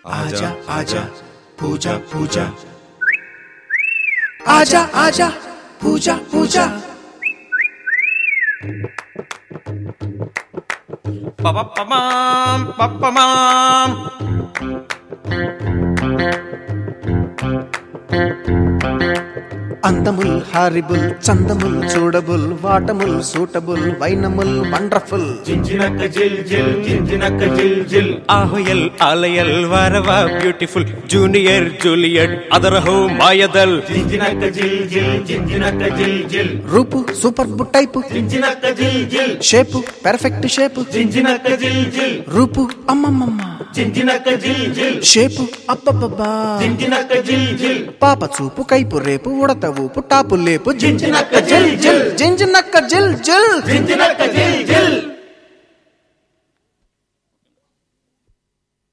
आजा आजा पूजा पूजा आजा आजा पूजा पूजा పపపమాం పపమాం అందముల్ హారిబుల్ చందముల్ చూడబుల్ వాటముల్ సూటబుల్ వైనముల్ వండర్ఫుల్ జింజినక్క జిల్ జిల్ జింజినక్క జిల్ జిల్ ఆహుయల్ ఆలయల్ వరవ బ్యూటిఫుల్ జూనియర్ జూలియట్ అదరహో మాయదల్ జింజినక్క జిల్ జిల్ జింజినక్క జిల్ జిల్ రూపు సూపర్ బుట్ టైపు జింజినక్క జిల్ జిల్ షేపు పెర్ఫెక్ట్ షేపు జింజినక్క జిల్ జిల్ రూపు అమ్మమ్మమ్మ జింజినక్క జిల్ జిల్ షేపు అబ్బబ్బబ్బా జింజినక్క జిల్ జిల్ పాప చూపు కైపు రేపు ఉడత ఊపు టాపు లేపు జింజినక్క జిల్ జిల్ జింజినక్క జిల్ జిల్ జింజినక్క జిల్ జిల్